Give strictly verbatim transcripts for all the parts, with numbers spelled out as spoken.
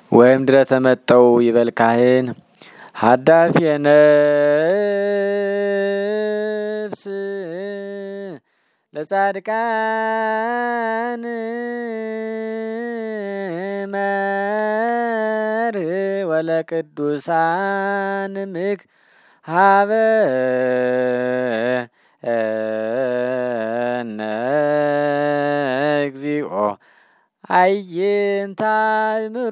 ወይም ድረ ተመጠው ይበልካህን ሀዳፊ ነፍስ ለጻድቃን መርህ ወለቅዱሳን ምክ ሀበ እነ እግዚኦ አይንተ አእምሮ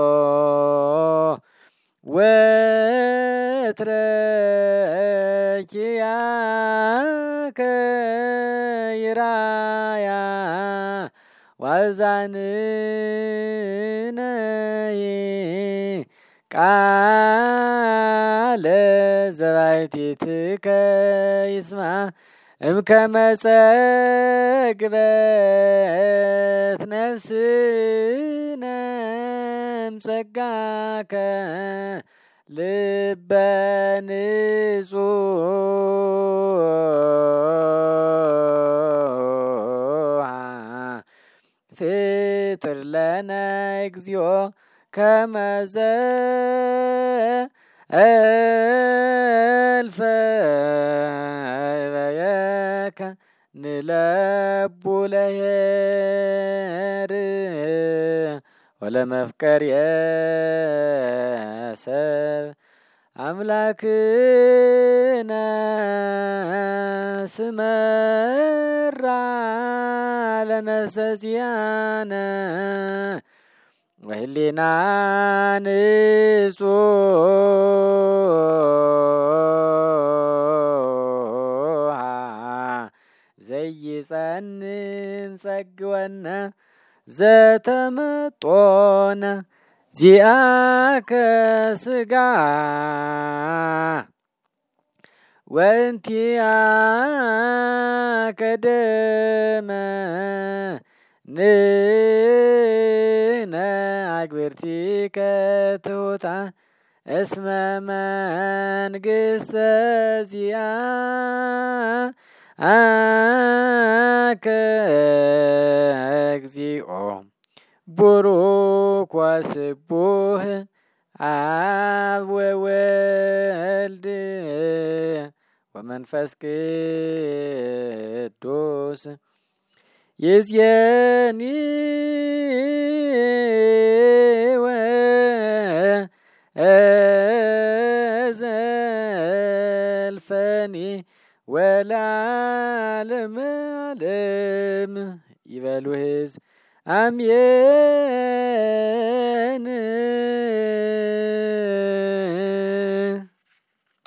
ወትረኪያከ ይራያ ዋዛንነይ ቃለ ዘባሕቲትከ ይስማ እምከመ ጸግበት ነፍስነ እምጸጋከ ልበ ንጹሐ ፍጥር ለነ እግዚኦ ከመ ዘእልፈ እበየከ ንለቡ ለኄር ወለመፍቀርየ ሰብ አምላክነ ስመራ ለነሰዚያነ ወህሊና ንጹሐ ዘይጸንን ጸግወነ ዘተመጦነ ዚአከ ሥጋ ወእንቲአከ ደመ ንሕነ አግብርቲከ ትሑታን እስመ መንግሥተ ዚአከ እግዚኦ ቡሩክ ወስቡሕ አብ ወወልድ ወመንፈስ ቅዱስ ይእዜኒ ወዘልፈኒ ወለዓለመ ዓለም ይበሉ ሕዝብ አሜን።